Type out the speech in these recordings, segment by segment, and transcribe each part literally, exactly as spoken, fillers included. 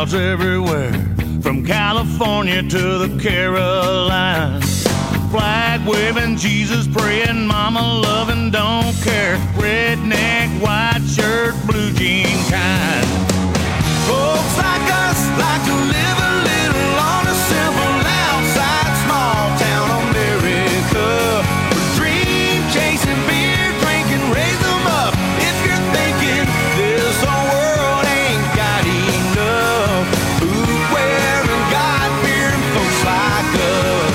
clouds everywhere, from California to the Carolinas. Flag waving, Jesus praying, mama loving, don't care. Redneck, white shirt, blue jean kind. Folks like us like to live a little on a simple outside small town America. Dream chasing, beer drinking, raise them up. If you're thinking this whole world ain't got enough, boot wearing, God fearing folks like us.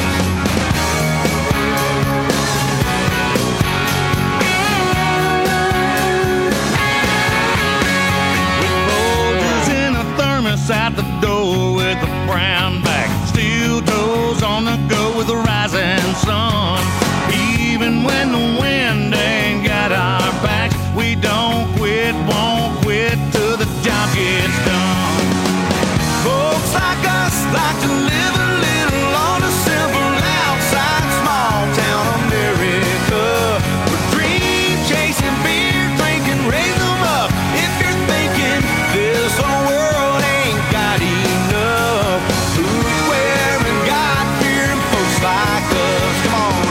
Out the door with a brown back, steel toes on the go with the rising sun. Even when the wind ain't got our backs, we don't quit, won't quit till the job gets done. Folks like us like to live a little on a simple outside small town America. We're dream chasing, beer drinking, raise them up. If you're thinking this whole world like us, come on.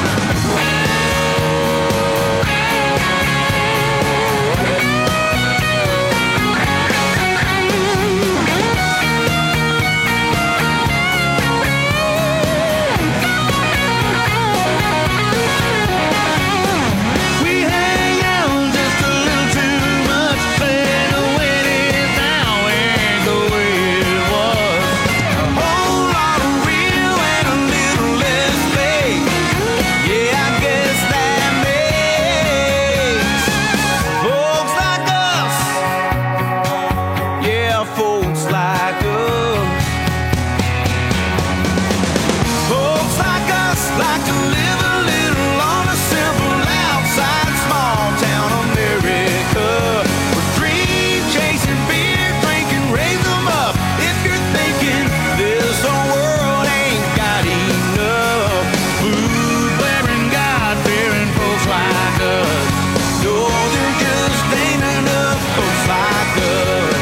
We hang out just a little too much, say the way it is now ain't the way it was. A whole lot of real and a little less. Yeah, I guess that makes folks like us. Yeah, folks like us. Folks like us like to live a little on a simple outside small town America. We're dream chasing, beer drinking, raise them up. If you're thinking this whole world ain't got enough, food wearing, God fearing folks like us. No, there just ain't enough folks like us.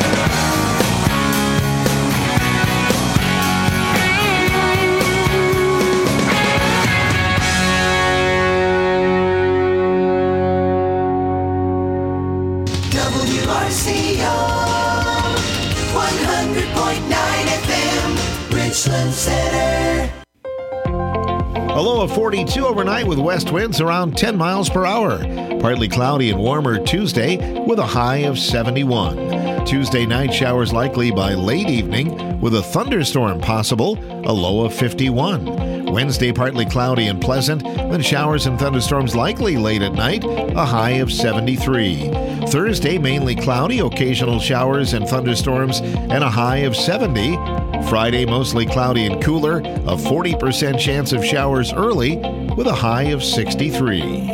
W R C O one hundred point nine F M, Richland Center. A low of forty-two overnight with west winds around ten miles per hour. Partly cloudy and warmer Tuesday with a high of seventy-one. Tuesday night showers likely by late evening with a thunderstorm possible, a low of fifty-one. Wednesday partly cloudy and pleasant, then showers and thunderstorms likely late at night, a high of seventy-three. Thursday mainly cloudy, occasional showers and thunderstorms, and a high of seventy. Friday mostly cloudy and cooler, a forty percent chance of showers early with a high of sixty-three.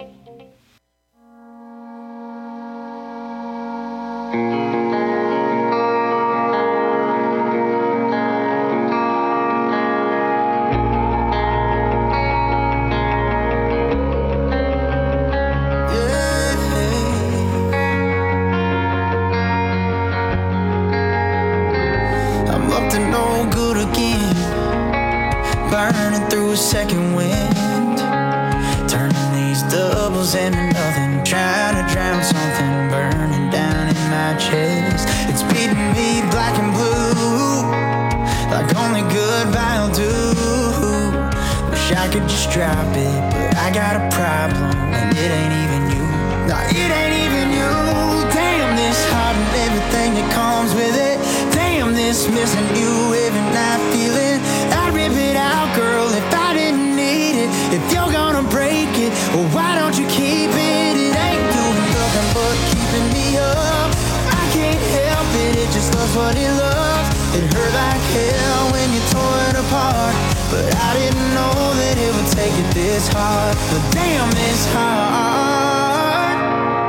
Burning through a second wind, turning these doubles into nothing, trying to drown something burning down in my chest. It's beating me black and blue, like only goodbye will do. Wish I could just drop it, but I got a problem, and it ain't even you. No, it ain't even you. Damn this heart and everything that comes with it. Damn this missing you every night feeling. I'd rip it out, girl, if I didn't need it. If you're gonna break it, well, why don't you keep it? It ain't doing nothing but keeping me up. I can't help it, it just loves what it loves. It hurt like hell when you tore it apart, but I didn't know that it would take it this hard. But damn, this hard.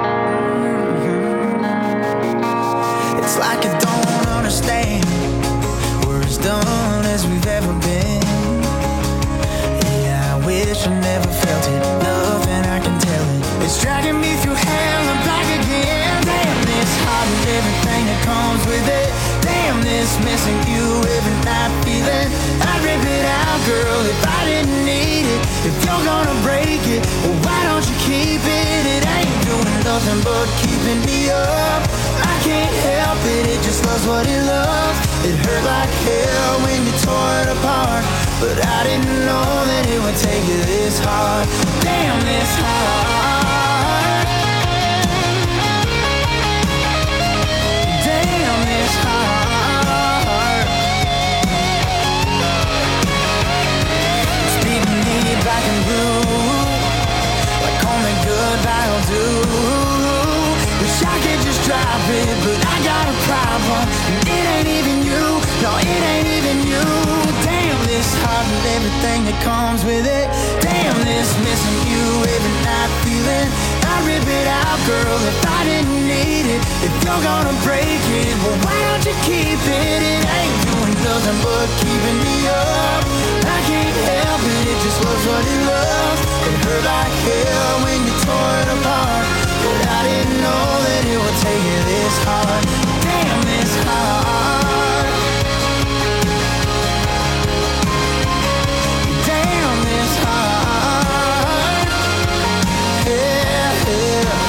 Mm-hmm. It's like I don't understand. We're as done as we've ever been. Yeah, I wish I never felt it. Nothing I can tell it. It's dragging me through hell and back again. Damn this heart and everything that comes with it. Damn this nothing but keeping me up. I can't help it, it just loves what it loves. It hurt like hell when you tore it apart, but I didn't know that it would take you this hard. Damn, this hard. Damn, this hard. It's beating me black and blue, like only goodbye will do. Wish I could just drop it, but I got a problem. And it ain't even you, no, it ain't even you. Damn, this heart and everything that comes with it. Damn, this missing you every night feeling. I'd rip it out, girl, if I didn't need it. If you're gonna break it, well, why don't you keep it? It ain't doing nothing but keeping me up. I can't help it, it just loves what it loves. It hurt like hell when you tore it apart, but I didn't know that it would take you this hard. Damn, this hard. Damn, this hard. Yeah, yeah.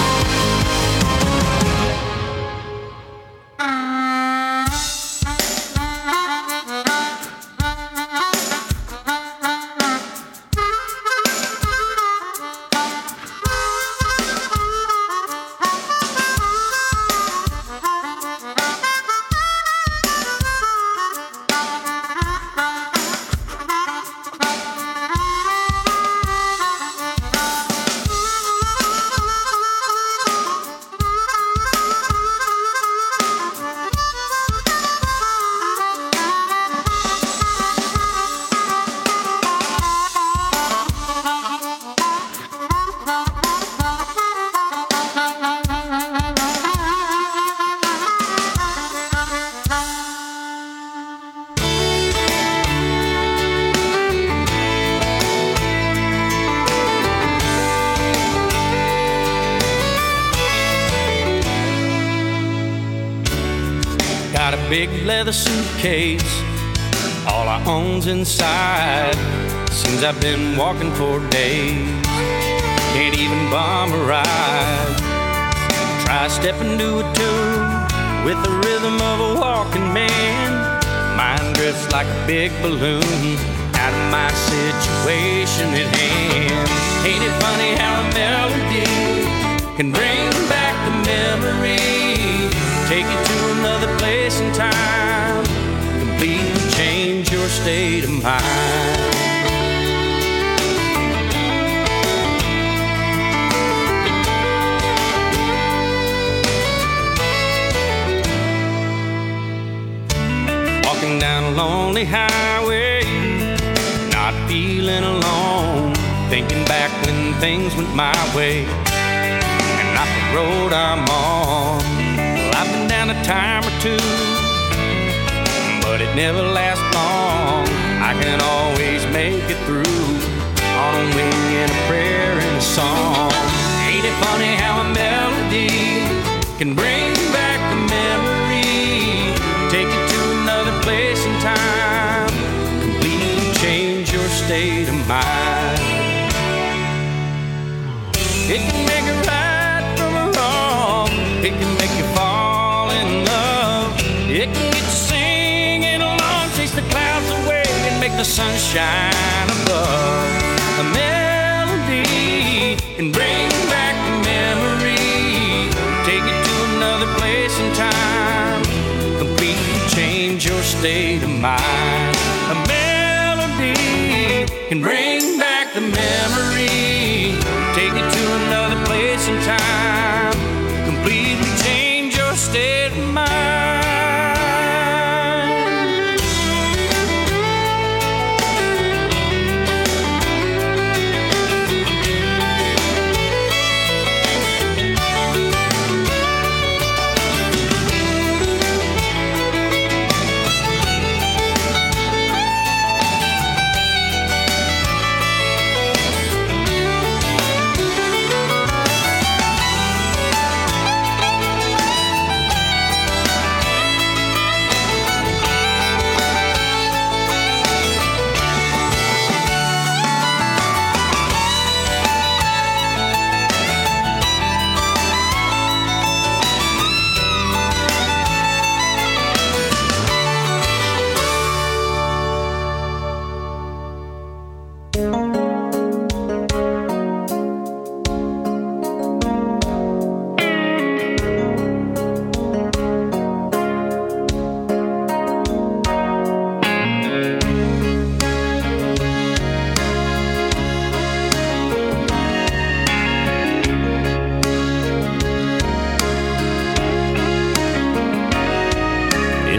Big leather suitcase, all I own's inside. Seems I've been walking for days, can't even bomb a ride. Try stepping to a tune with the rhythm of a walking man. Mine drifts like a big balloon out of my situation at hand. Ain't it funny how a melody can bring back the memory, take you to another place and time, completely change your state of mind. Walking down a lonely highway, not feeling alone, thinking back when things went my way and not the road I'm on. I've been down a time or two, but it never lasts long. I can always make it through on a wing and a prayer and a song. Ain't it funny how a melody can bring back the memory, take you to another place and time, completely change your state of mind. It can make it right from a wrong, it can make you fall in love, it can get you singing along, chase the clouds away and make the sun shine above. A melody can bring back the memory, take you to another place and time, completely change your state of mind. A melody can bring back the memory, take you to another place and time, completely change your state of mind.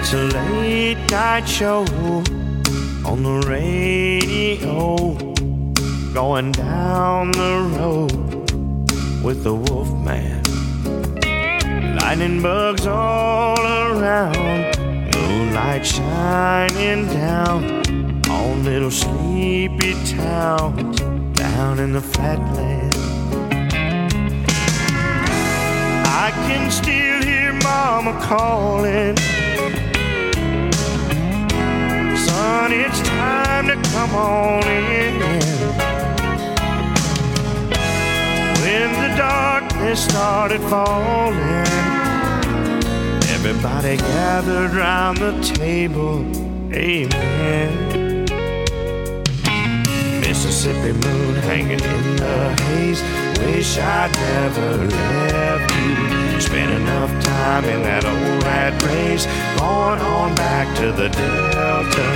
It's a late night show on the radio, going down the road with the Wolfman. Lightning bugs all around, moonlight shining down on little sleepy towns down in the flatland. I can still hear Mama calling, son, it's time to come on in. When the darkness started falling, everybody gathered round the table, amen. Mississippi moon hanging in the haze, wish I'd never left you. Spent enough time in that old rat race, going on back to the Delta.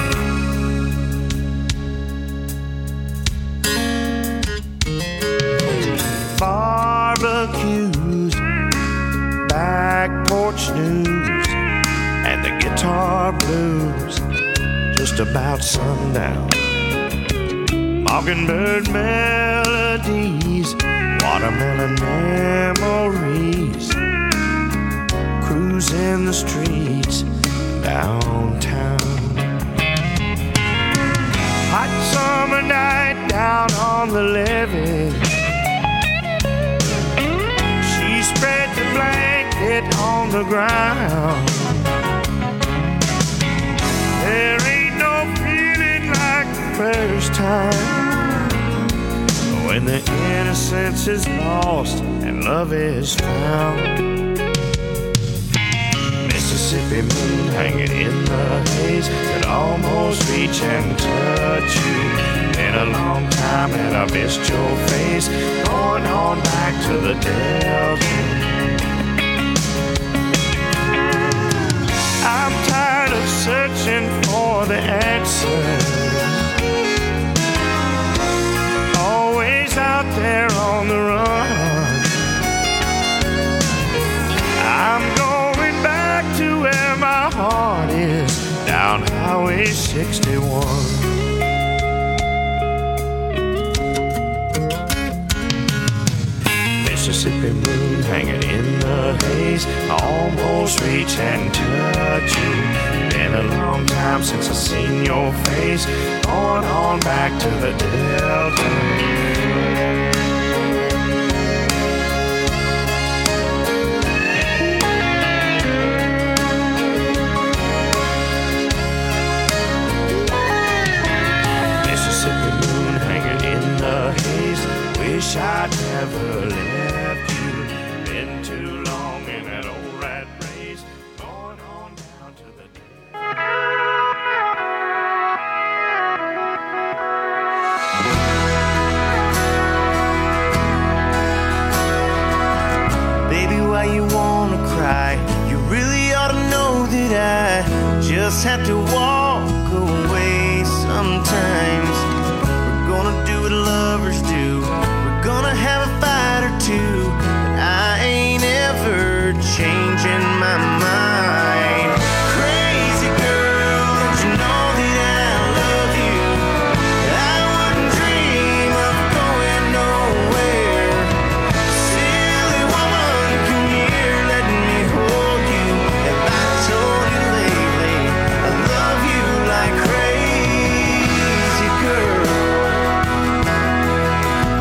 Barbecues, back porch news, and the guitar blues, just about sundown. Mockingbird melodies, watermelon memories, cruising the streets downtown. Hot summer night down on the levee, she spread the blanket on the ground. There ain't no feeling like the first time, when the innocence is lost and love is found. Mississippi moon hanging in the haze, could almost reach and touch you. Been a long time and I missed your face, going on back to the Delta. I'm tired of searching for the answers, out there on the run. I'm going back to where my heart is, down Highway sixty-one. Mississippi moon hanging in the haze, I almost reach and touch you. Been a long time since I seen your face, going on back to the Delta. Mississippi moon hanging in the haze, wish I'd never left you. Been too long in that old rat race, going on down to the Baby, why you wanna cry? You really ought to know that I just have to walk away sometimes. We're gonna do what lovers do, we're gonna have a fight or two, but I ain't ever changing my mind. Crazy girl, don't you know that I love you? I wouldn't dream of going nowhere. Silly woman, come here, let me hold you. Have I told you lately I love you like crazy girl?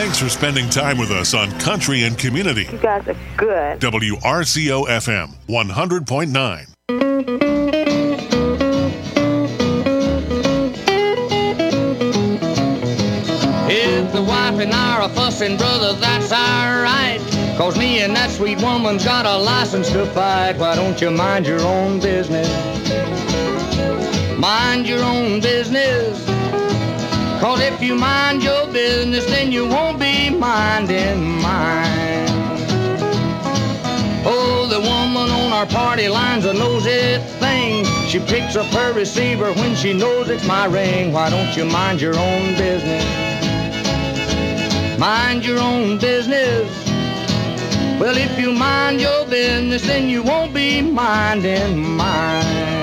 Thanks for spending time with us on Country and Community. You guys are good. W R C O F M one hundred point nine. If the wife and I are a fussing, brother, that's alright. Cause me and that sweet woman's got a license to fight. Why don't you mind your own business? Mind your own business. Cause if you mind your business, then you won't be minding mine. Oh, the woman on our party line's a nosy thing. She picks up her receiver when she knows it's my ring. Why don't you mind your own business? Mind your own business. Well, if you mind your business, then you won't be minding mine.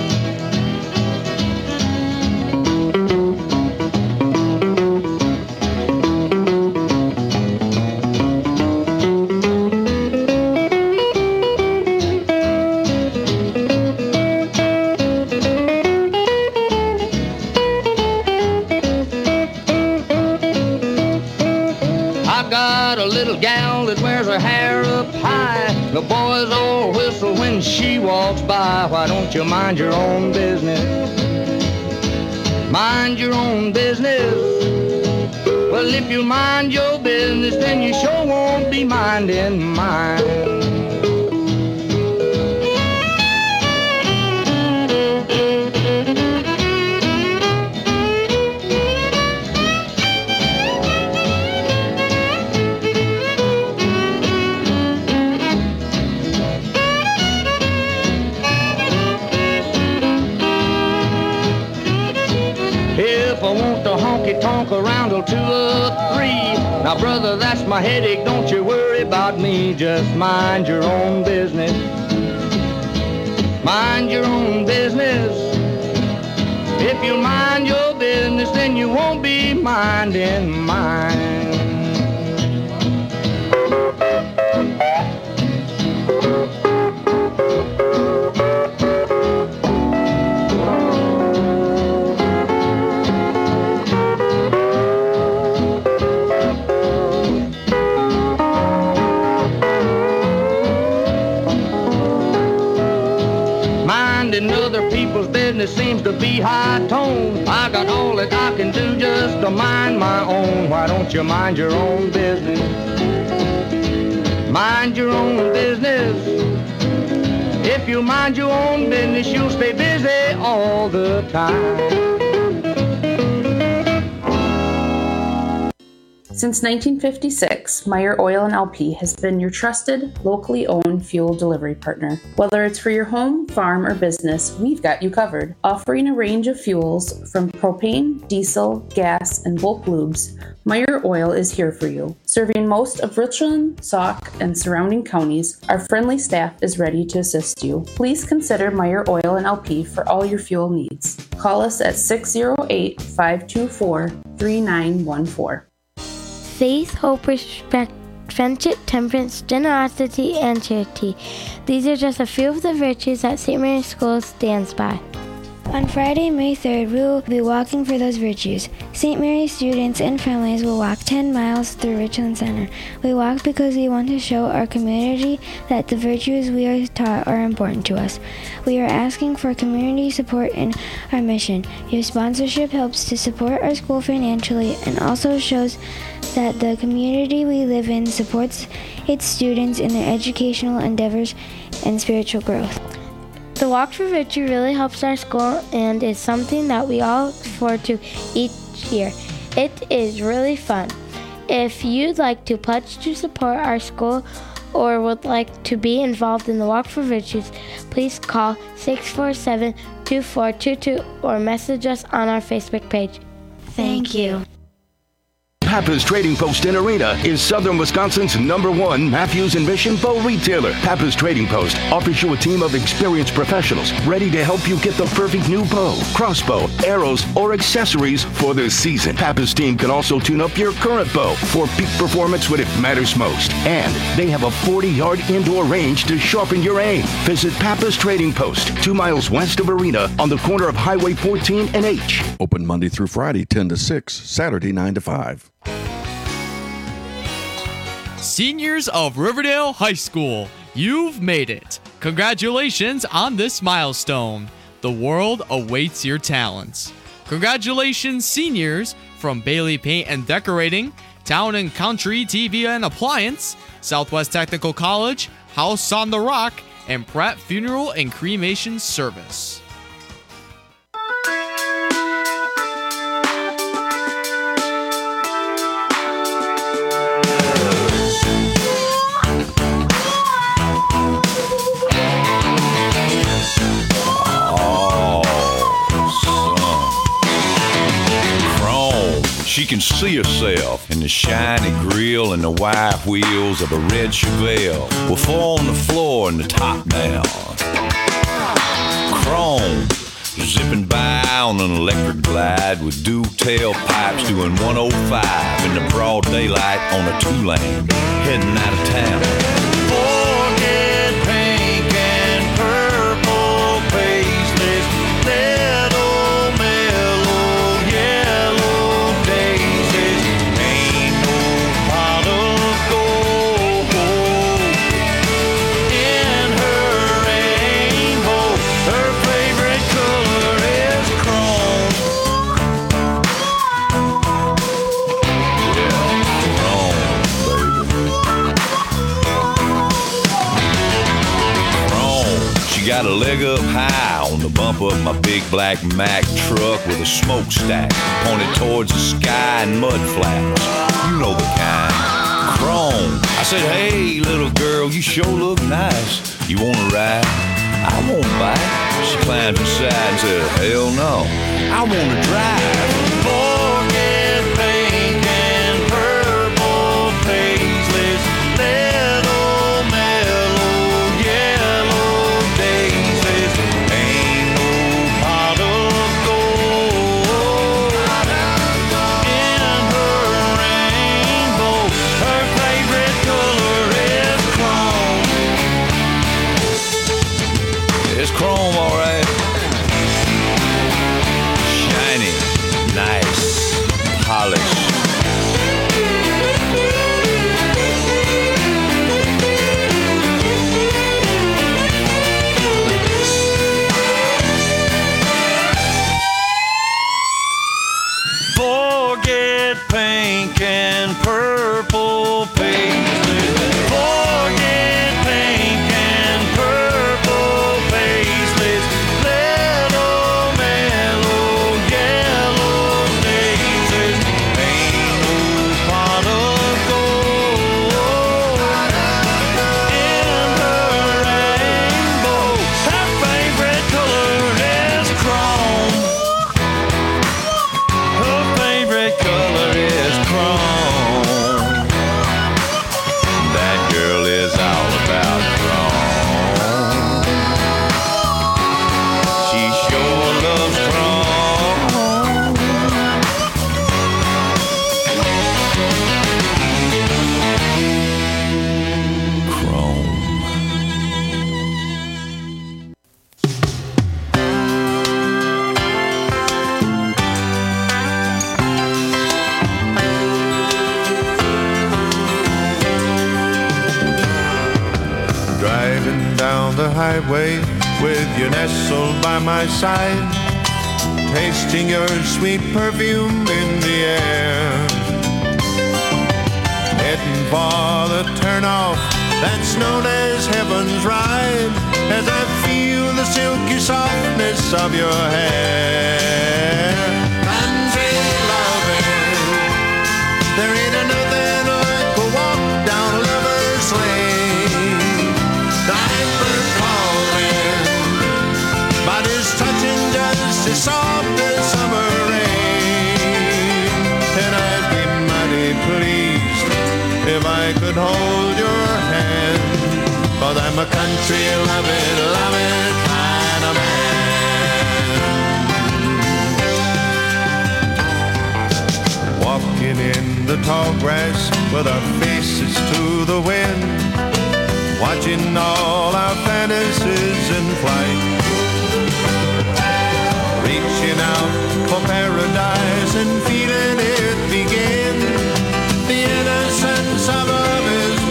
Gal that wears her hair up high. The boys all whistle when she walks by. Why don't you mind your own business? Mind your own business. Well, if you mind your business, then you sure won't be minding mine. Tonk around till two or three. Now, brother, that's my headache. Don't you worry about me. Just mind your own business. Mind your own business. If you mind your business, then you won't be minding mine. Business seems to be high tone. I got all that I can do just to mind my own. Why don't you mind your own business? Mind your own business. If you mind your own business, you'll stay busy all the time. Since nineteen fifty-six, Meyer Oil and L P has been your trusted, locally owned fuel delivery partner. Whether it's for your home, farm, or business, we've got you covered. Offering a range of fuels from propane, diesel, gas, and bulk lubes, Meyer Oil is here for you. Serving most of Richland, Sauk, and surrounding counties, our friendly staff is ready to assist you. Please consider Meyer Oil and L P for all your fuel needs. Call us at six oh eight, five two four, three nine one four. Faith, hope, respect, friendship, temperance, generosity, and charity. These are just a few of the virtues that Saint Mary's School stands by. On Friday, May third, we will be walking for those virtues. Saint Mary's students and families will walk ten miles through Richland Center. We walk because we want to show our community that the virtues we are taught are important to us. We are asking for community support in our mission. Your sponsorship helps to support our school financially and also shows that the community we live in supports its students in their educational endeavors and spiritual growth. The Walk for Virtue really helps our school and is something that we all look forward to each year. It is really fun. If you'd like to pledge to support our school or would like to be involved in the Walk for Virtues, please call six four seven, two four two two or message us on our Facebook page. Thank you. Pappas Trading Post in Arena is Southern Wisconsin's number one Matthews and Mission bow retailer. Pappas Trading Post offers you a team of experienced professionals ready to help you get the perfect new bow, crossbow, arrows, or accessories for the season. Pappas team can also tune up your current bow for peak performance when it matters most. And they have a forty-yard indoor range to sharpen your aim. Visit Pappas Trading Post, two miles west of Arena on the corner of Highway fourteen and H. Open Monday through Friday, ten to six, Saturday, nine to five. Seniors of Riverdale High School, you've made it. Congratulations on this milestone. The world awaits your talents. Congratulations, seniors from Bailey Paint and Decorating, Town and Country T V and Appliance, Southwest Technical College, House on the Rock, and Pratt Funeral and Cremation Service. She can see herself in the shiny grille and the white wheels of a red Chevelle with four on the floor and the top down. Chrome, zipping by on an electric glide with dual tailpipes doing one oh five in the broad daylight on a two-lane heading out of town. Forget pink and purple paisleys, little mellow yellow daisies. Ain't no pot of gold in her rainbow. Her favorite color is chrome. Yeah, chrome, baby. Chrome. She got a leg up high on the bumper of my big black Mack truck with a smokestack pointed towards the sky and mud flaps. You know the kind. Chrome. I said, hey, little girl, you sure look nice. You wanna ride? I won't bite. She climbed inside and said, hell no, I wanna drive. Forget pink and purple paisleys, little mellow yellow daisies. Ain't no pot of gold in her rainbow. Her favorite color is chrome. It's chrome, all right. Shiny, nice, polished. Forget pink and purple paisleys. Forget pink and purple paisleys. Little mellow yellow daisies. Ain't no pot of gold in her rainbow. Her favorite color is chrome. Her favorite color is chrome. That girl is all about chrome. She sure loves chrome. Chrome. Driving down the highway with you nestled by my side, tasting your sweet perfume in the air. Heading for the turnoff that's known as Heaven's Ride, as I feel the silky softness of your hair. Country loving, there ain't another like a walk down a lover's lane. Diaper calling, body's touching just as soft as summer rain. And I'd be mighty pleased if I could hold your hand, 'cause I'm a country loving, loving kind of man. Walking in the tall grass with our faces to the wind, watching all our fantasies in flight, reaching out for paradise and feeling it begin. The innocence of love is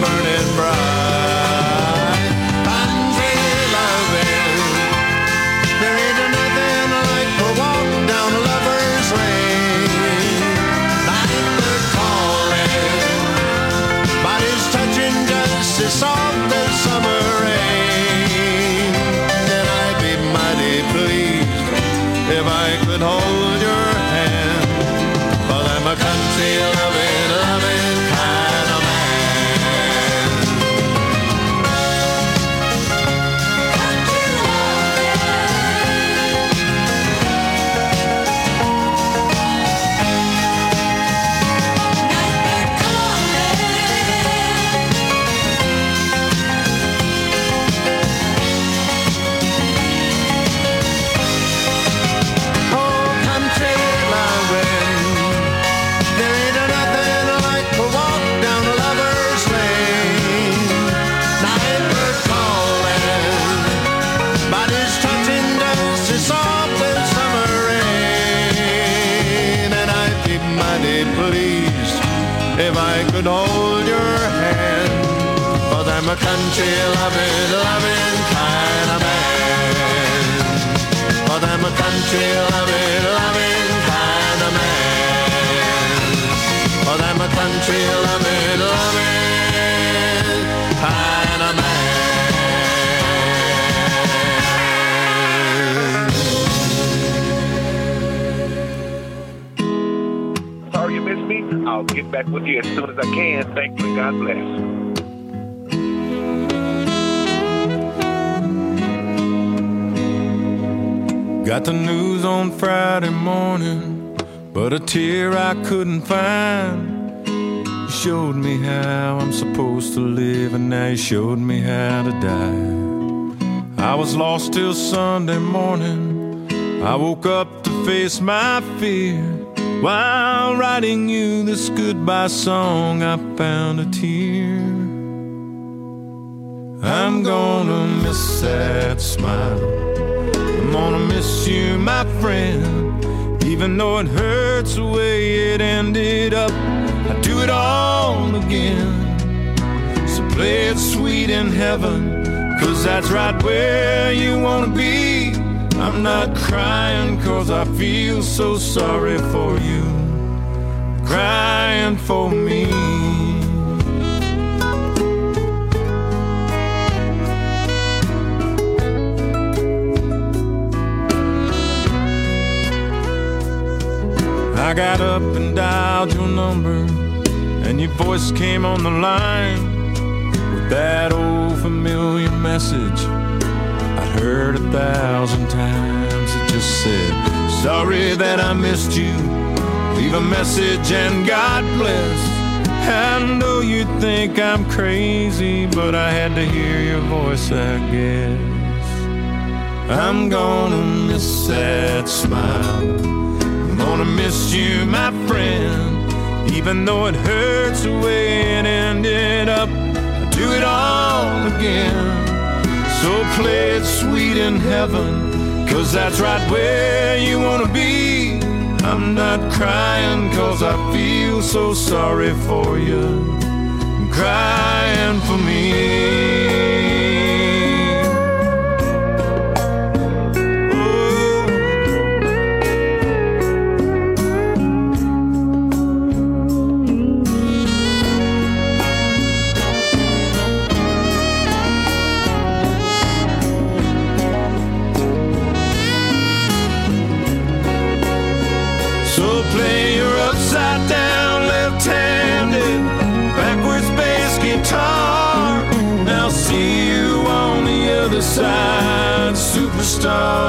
if I could hold your hand. But I'm a country loving, loving kind of man. But I'm a country loving, loving kind of man. But I'm a country loving, loving kind of man. Sorry you missed me. I'll get back with you as soon as I can. Thank you and God bless. Got the news on Friday morning, but a tear I couldn't find. You showed me how I'm supposed to live, and now you showed me how to die. I was lost till Sunday morning. I woke up to face my fear. While writing you this goodbye song, I found a tear. I'm gonna miss that smile. I'm gonna miss you, my friend. Even though it hurts the way it ended up, I'd do it all again. So play it sweet in heaven, 'cause that's right where you wanna be. I'm not crying 'cause I feel so sorry for you, crying for me. I got up and dialed your number, and your voice came on the line with that old familiar message I'd heard a thousand times. It just said, sorry that I missed you, leave a message and God bless. I know you think I'm crazy, but I had to hear your voice, I guess. I'm gonna miss that smile. I'm gonna miss you, my friend. Even though it hurts the way it ended up, I'll do it all again. So play it sweet in heaven, 'cause that's right where you wanna be. I'm not crying 'cause I feel so sorry for you, I'm crying for me. Play your upside down, left-handed, backwards bass guitar. I'll see you on the other side, superstar.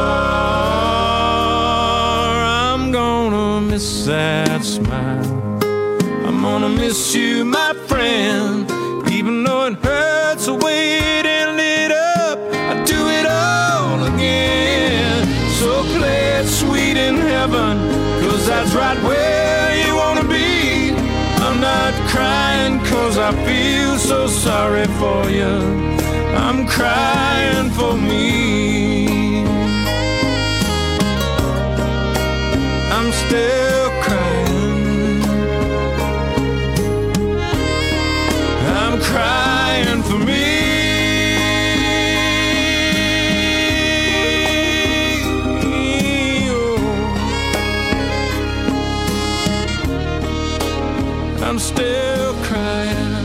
I'm gonna miss that smile. I'm gonna miss you, my friend. Even though it hurts the way it ended up, I'd do it all again. So play it sweet in heaven, 'cause that's right where you wanna be. I'm not crying 'cause I feel so sorry for you, I'm crying for me. I'm still crying, I'm crying for me. I'm still crying.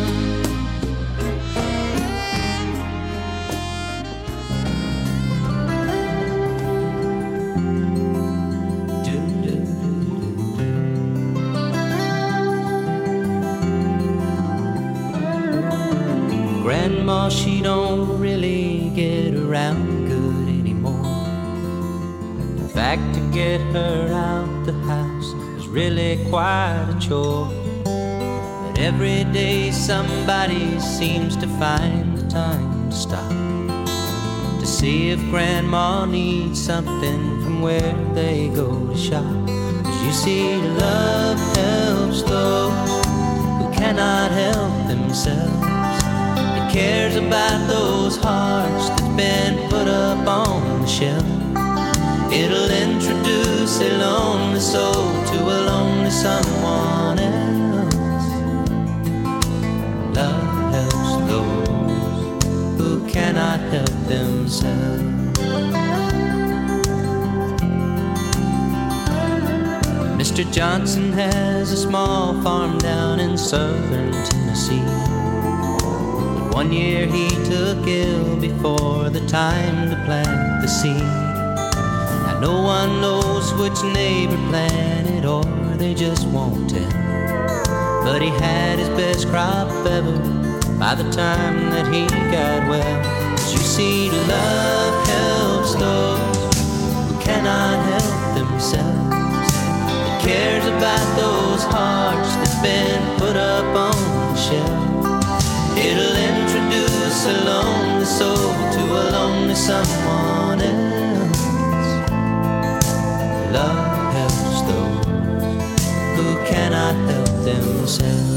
Grandma, she don't really get around good anymore. In fact, to get her out the house is really quite a chore. Every day somebody seems to find the time to stop to see if Grandma needs something from where they go to shop. 'Cause you see, love helps those who cannot help themselves. It cares about those hearts that's been put up on the shelf. It'll introduce a lonely soul to a lonely someone else. Johnson has a small farm down in southern Tennessee. But one year he took ill before the time to plant the seed. Now no one knows which neighbor planted or they just won't tell. But he had his best crop ever by the time that he got well. 'Cause you see, love helps those who cannot help themselves. It cares about those hearts that've been put up on the shelf. It'll introduce a lonely soul to a lonely someone else. Love helps those who cannot help themselves.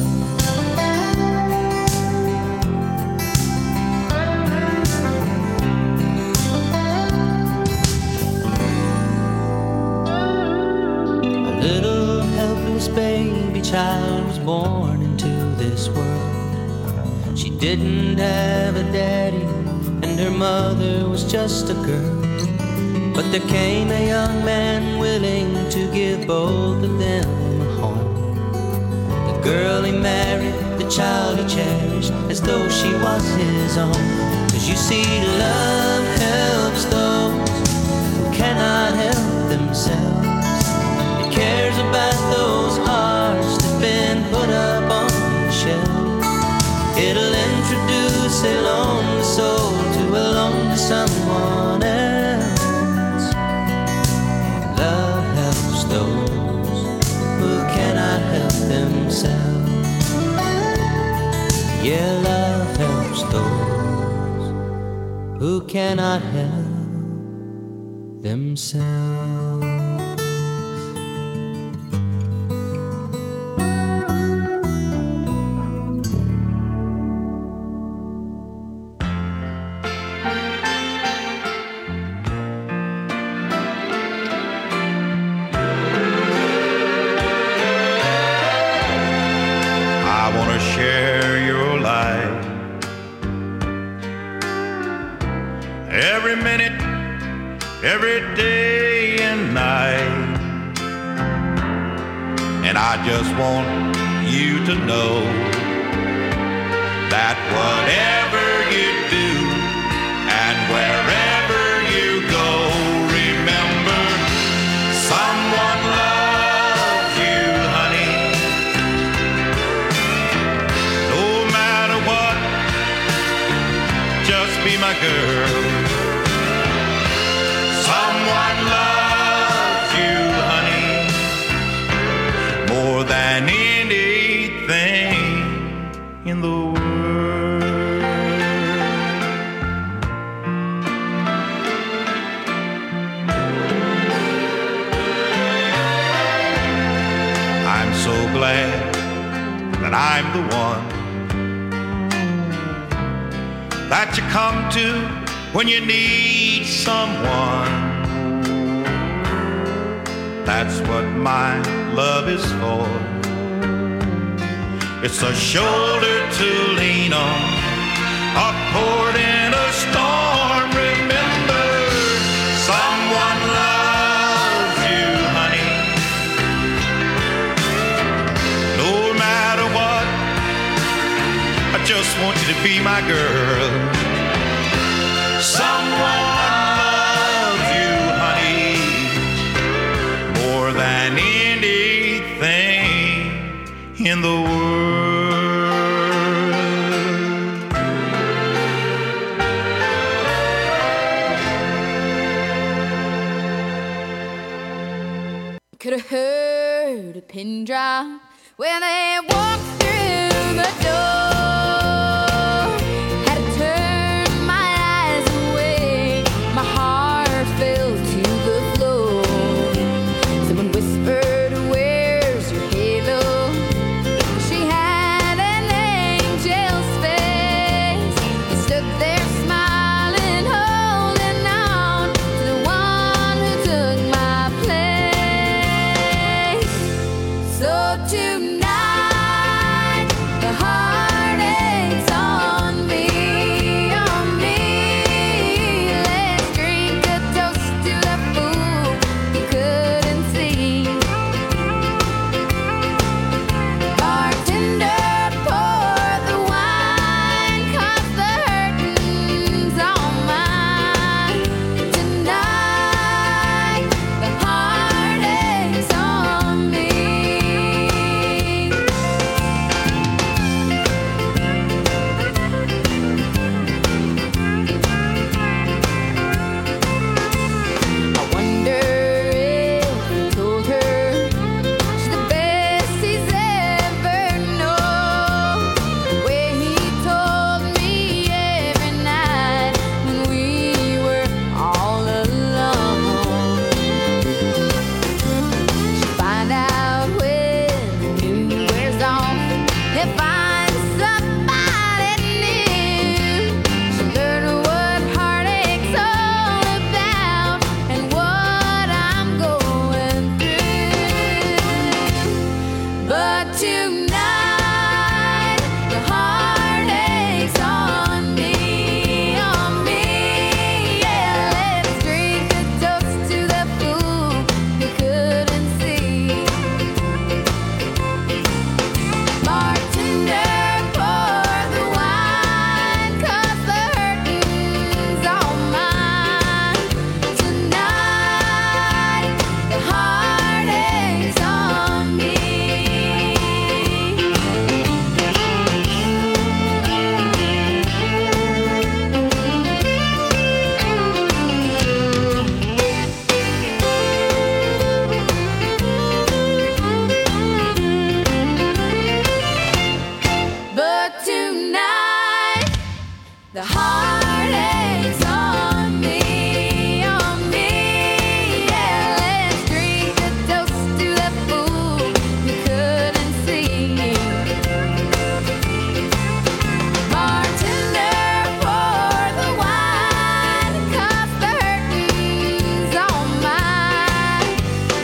A little helpless baby child was born into this world. She didn't have a daddy and her mother was just a girl. But there came a young man willing to give both of them a home. The girl he married, the child he cherished, as though she was his own. 'Cause you see, love helps those who cannot help themselves. It cares about those hearts that've been put up on the shelf. It'll introduce a lonely soul to a lonely someone else. Love helps those who cannot help themselves. Yeah, love helps those who cannot help themselves. Share your life every minute, every day and night. And I just want you to know that whatever you do and wherever you go, remember someone loves you, honey. Be my girl. Someone loves you, honey, more than anything in the world. I'm so glad that I'm the one that you come to when you need someone. That's what my love is for. It's a shoulder to lean on, a port in a storm. Remember, someone loves you, honey. No matter what, I just want you to be my girl. Someone loves you, honey, more than anything in the world. Could have heard a pin drop when they walked through the door. Tonight, the heartache's on me, on me. Let's drink a toast to the fool you couldn't see. tonight, the heartache's on me, on me. Yeah, let's drink a toast to the fool who couldn't see. Bartender, pour the wine, 'cause the hurting's all mine. Tonight, the heartache's on me. But tonight, the heartache's on me, on me. Yeah, let's drink a toast to the fool who couldn't see. Bartender, pour the wine, 'cause the hurting's all mine.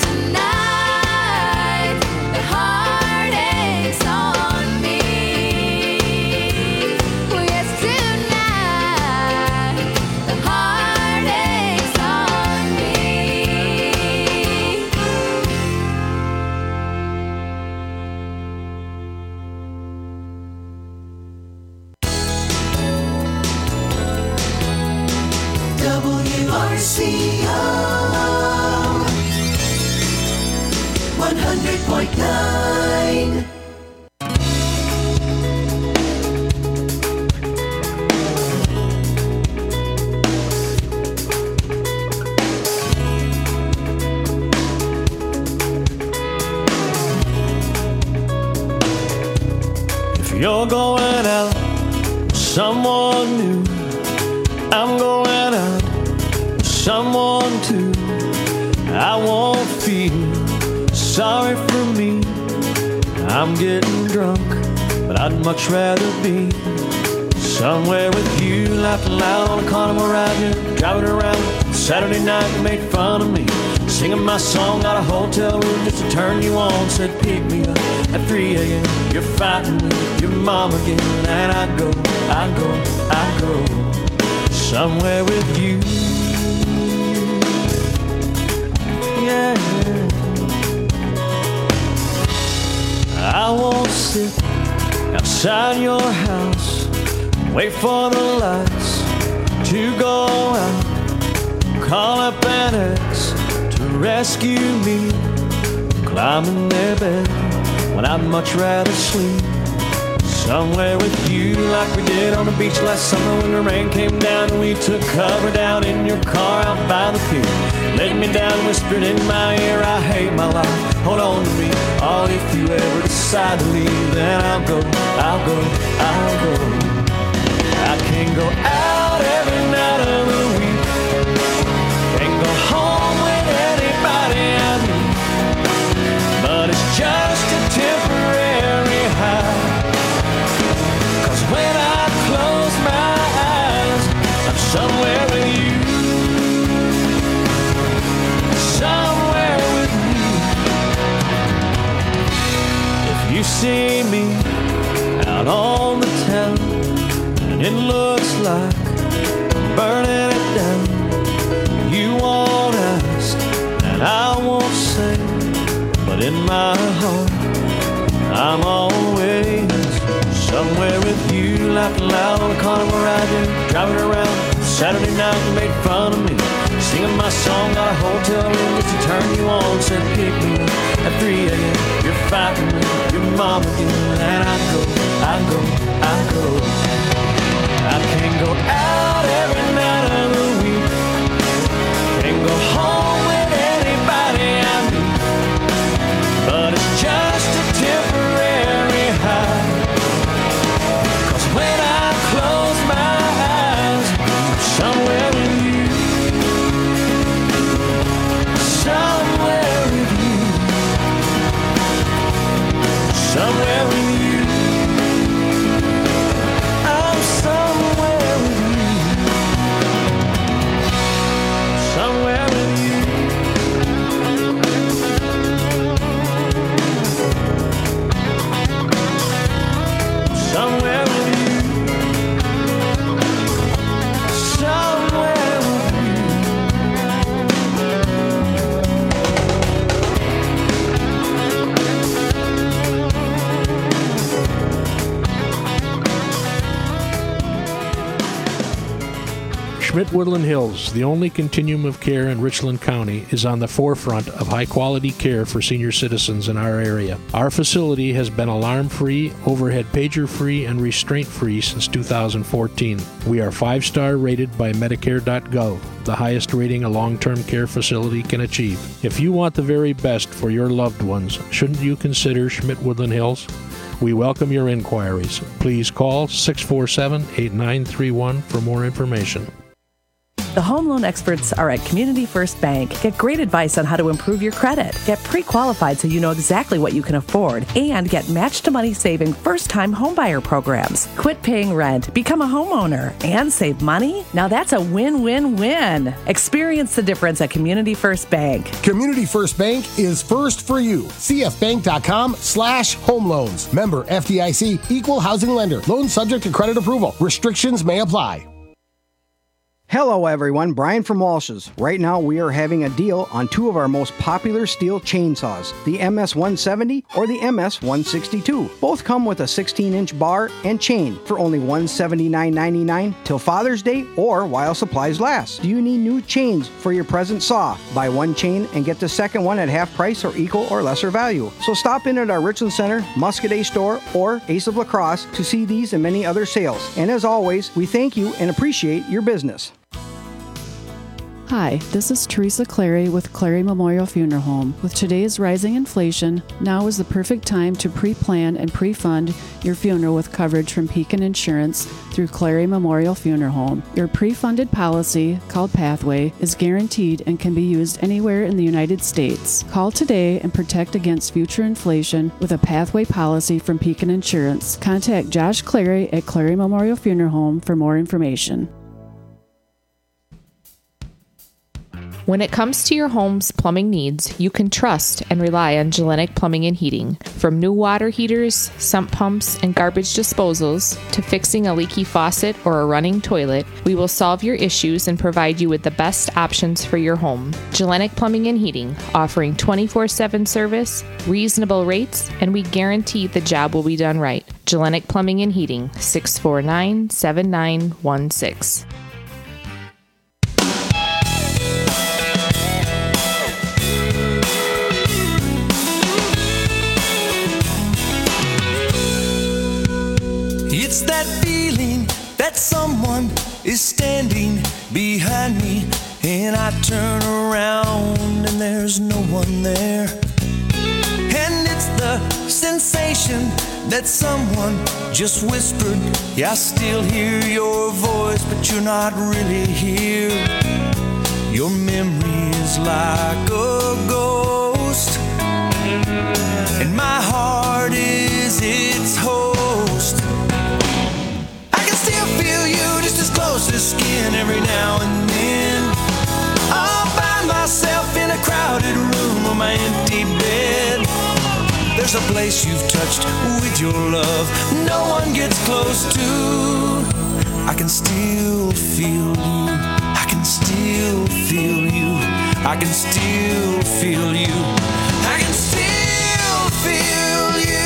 Tonight, the heartache's on me. Oh yes, tonight, the heartache's on me. W R C O one hundred point nine. If you're going out with someone new, I'm going out with someone too. I won't feel sorry for me. I'm getting drunk, but I'd much rather be somewhere with you, laughing loud on a carnival ride, here, driving around. Saturday night you made fun of me, singing my song out of hotel room just to turn you on. Said pick me up at three a.m. You're fighting with your mom again, and I go, I go, I go somewhere with you. Yeah, I won't sit outside your house, wait for the lights to go out, call up an ex to rescue me, climb in their bed when I'd much rather sleep somewhere with you, like we did on the beach last summer when the rain came down and we took cover down in your car out by the pier. Laid me down, whispered in my ear, I hate my life, hold on to me. Oh, if you ever decide to leave, then I'll go, I'll go, I'll go. I can't go out every night of the week, can't go home with anybody I meet, but it's just a temporary high. 'Cause when I close my eyes, I'm somewhere with you, somewhere with you. If you see me out on the town and it looks like I'm burning it down, you won't ask and I won't say, but in my heart I'm always somewhere with you, laughing loud on a carnival ride, here, driving around. Saturday night you made fun of me, singing my song out of hotel room just to turn you on. Said pick me up at three a.m. You're fighting with your mom again, and I go, I go, I go. I can't go out every night of the week, can't go home with anybody I meet, but it's just a temporary high. 'Cause when I close my eyes, I'm somewhere with you, somewhere with you, somewhere with you. I'm somewhere with you, somewhere with you. Schmidt Woodland Hills, the only continuum of care in Richland County, is on the forefront of high-quality care for senior citizens in our area. Our facility has been alarm-free, overhead pager-free, and restraint-free since two thousand fourteen. We are five-star rated by Medicare dot gov, the highest rating a long-term care facility can achieve. If you want the very best for your loved ones, shouldn't you consider Schmidt Woodland Hills? We welcome your inquiries. Please call six four seven, eight nine three one for more information. The home loan experts are at Community First Bank. Get great advice on how to improve your credit. Get pre-qualified so you know exactly what you can afford. And get match-to-money saving first-time homebuyer programs. Quit paying rent, become a homeowner, and save money? Now that's a win-win-win. Experience the difference at Community First Bank. Community First Bank is first for you. cfbank.com slash home loans. Member F D I C, equal housing lender. Loan subject to credit approval. Restrictions may apply. Hello everyone, Brian from Walsh's. Right now we are having a deal on two of our most popular steel chainsaws, the M S one seventy or the M S one sixty-two. Both come with a sixteen inch bar and chain for only one hundred seventy-nine ninety-nine till Father's Day or while supplies last. Do you need new chains for your present saw? Buy one chain and get the second one at half price or equal or lesser value. So stop in at our Richland Center, Muscadet store, or Ace of La Crosse to see these and many other sales. And as always, we thank you and appreciate your business. Hi, this is Teresa Clary with Clary Memorial Funeral Home. With today's rising inflation, now is the perfect time to pre-plan and pre-fund your funeral with coverage from Pekin Insurance through Clary Memorial Funeral Home. Your pre-funded policy, called Pathway, is guaranteed and can be used anywhere in the United States. Call today and protect against future inflation with a Pathway policy from Pekin Insurance. Contact Josh Clary at Clary Memorial Funeral Home for more information. When it comes to your home's plumbing needs, you can trust and rely on Gellenic Plumbing and Heating. From new water heaters, sump pumps, and garbage disposals, to fixing a leaky faucet or a running toilet, we will solve your issues and provide you with the best options for your home. Gellenic Plumbing and Heating, offering twenty-four seven service, reasonable rates, and we guarantee the job will be done right. Gellenic Plumbing and Heating, six four nine, seven nine one six. It's that feeling that someone is standing behind me, and I turn around and there's no one there. And it's the sensation that someone just whispered, yeah, I still hear your voice, but you're not really here. Your memory is like a ghost, and my heart is its host. Feel you just as close as skin every now and then. I'll find myself in a crowded room on my empty bed. There's a place you've touched with your love no one gets close to. I can still feel you. I can still feel you. I can still feel you. I can still feel you.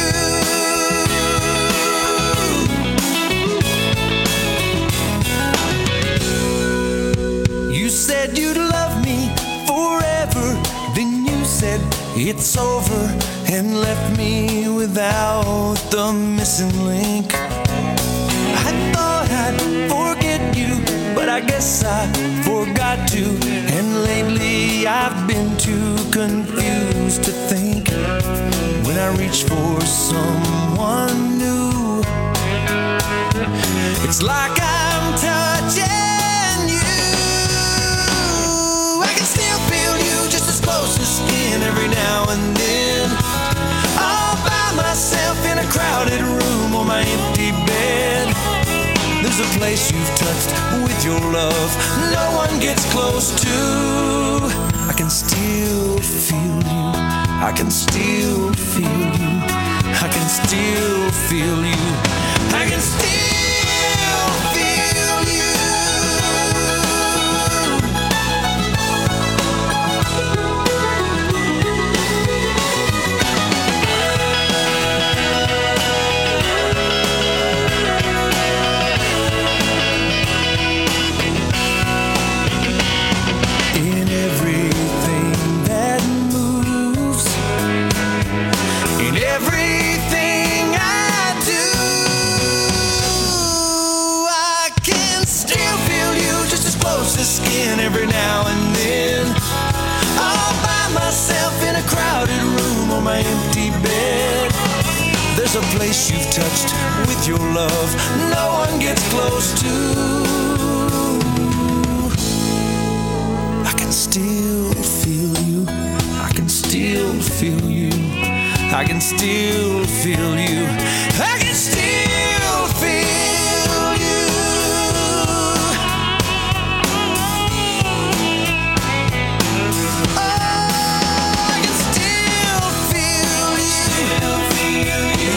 You said you'd love me forever, then you said it's over and left me without the missing link. I thought I'd forget you, but I guess I forgot to. And lately I've been too confused to think. When I reach for someone new, it's like I'm touching close as skin every now and then. All by myself in a crowded room on my empty bed. There's a place you've touched with your love no one gets close to. I can still feel you. I can still feel you. I can still feel you. I can still feel you. every now and then. All by myself in a crowded room on my empty bed. There's a place you've touched with your love no one gets close to. I can still feel you. I can still feel you. I can still feel you. I can still feel you. Oh, I can still feel you. Still feel you.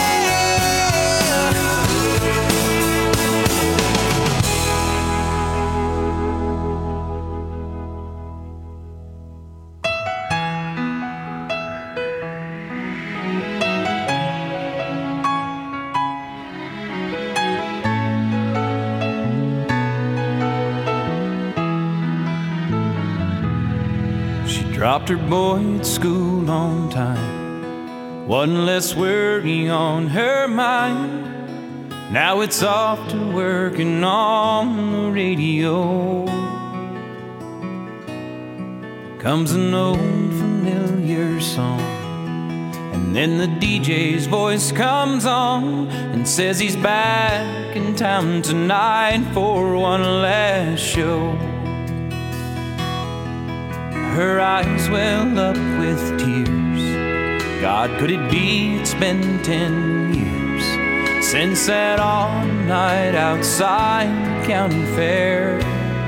Dropped her boy at school on time. One less worry on her mind. Now it's off to working on the radio. Comes an old familiar song, and then the D J's voice comes on and says he's back in town tonight for one last show. Her eyes well up with tears. God, could it be it's been ten years since that all-night outside county fair,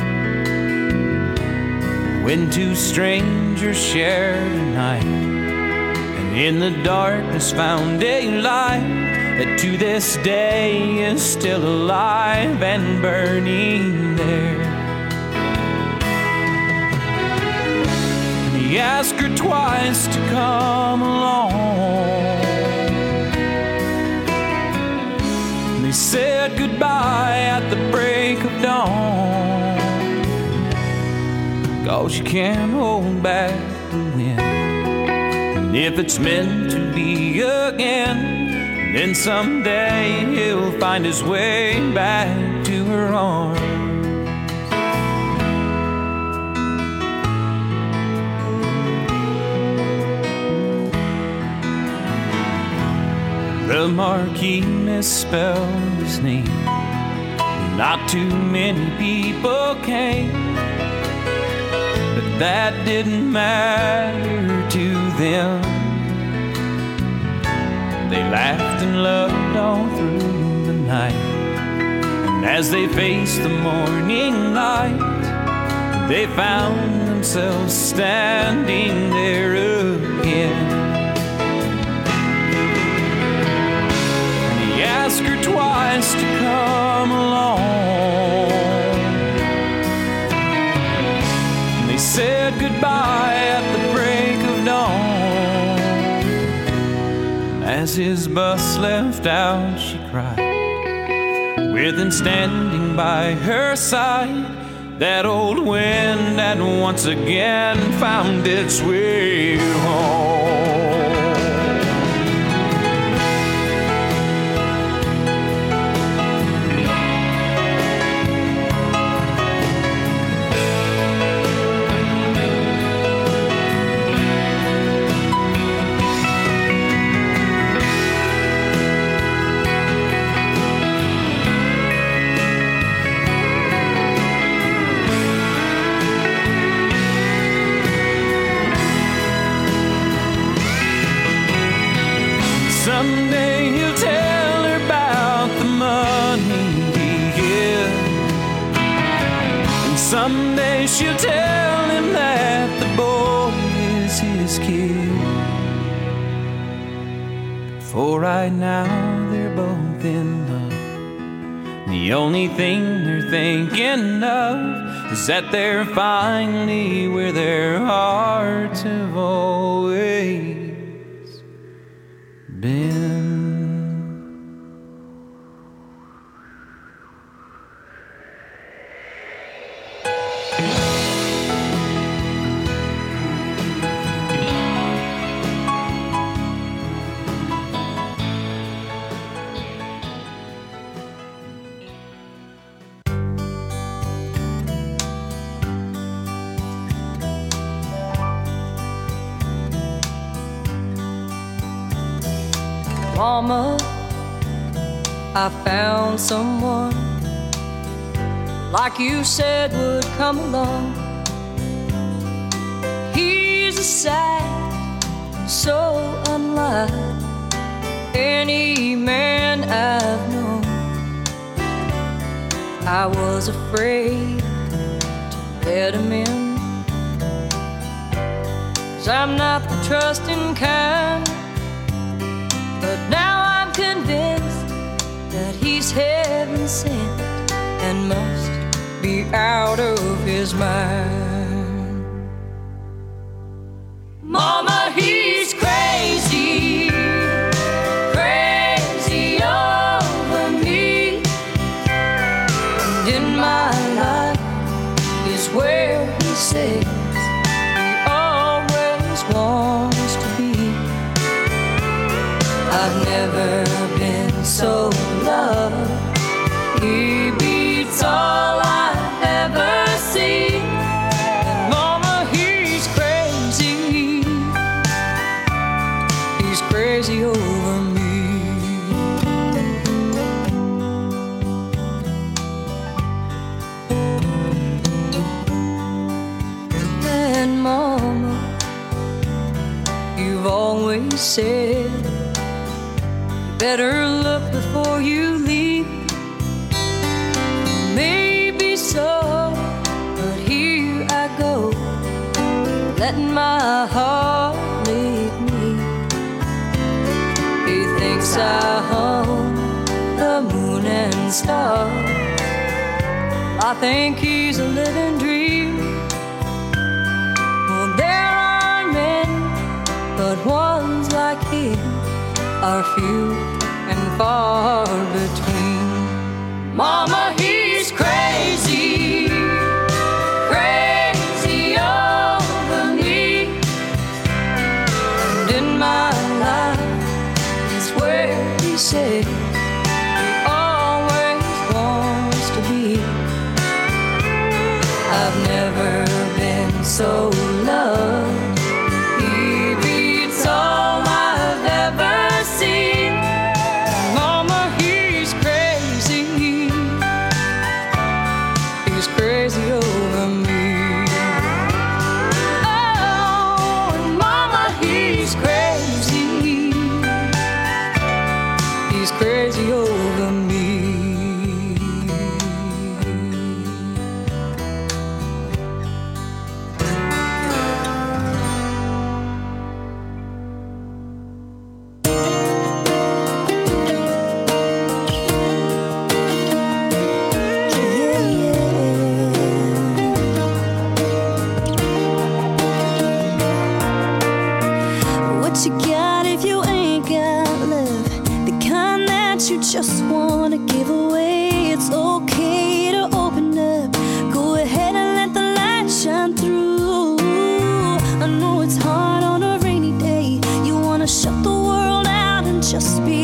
when two strangers shared a night, and in the darkness found a light that to this day is still alive and burning there. He asked her twice to come along. They said goodbye at the break of dawn. 'Cause you can't hold back the wind, and if it's meant to be again, then someday he'll find his way back to her arms. The Marquis misspelled his name. Not too many people came, but that didn't matter to them. They laughed and loved all through the night, and as they faced the morning light, they found themselves standing there again. Asked her twice to come along. They said goodbye at the break of dawn. As his bus left out, she cried, with him standing by her side. That old wind that once again found its way home. Someday he'll tell her about the money he hid, and someday she'll tell him that the boy is his kid. For right now they're both in love. The only thing they're thinking of is that they're finally where their hearts have always been. Mama, I found someone like you said would come along. He's a sight so unlike any man I've known. I was afraid to let him in, 'cause I'm not the trusting kind. But now I'm convinced that he's heaven sent and must be out of his mind. Mama, he's crazy, crazy over me. And in my life is where he says he always wants to be. I've never been so loved. He beats all I've ever seen. And Mama, he's crazy. He's crazy over me. And Mama, you've always said better look before you leave. Maybe so, but here I go, letting my heart lead me. He thinks I own the moon and stars. I think he's a living dream. Well, there are men, but ones like him are few and far between. Mama, he's crazy, crazy over me. And in my life is where he says he always wants to be. I've never been so loved. He beats all I've ever seen. Mama, he's crazy. He's crazy over me. Oh, and Mama, he's crazy. He's crazy over me. What you got if you ain't got love? The kind that you just wanna give away. It's okay to open up. Go ahead and let the light shine through. I know it's hard on a rainy day. You wanna shut the world out and just be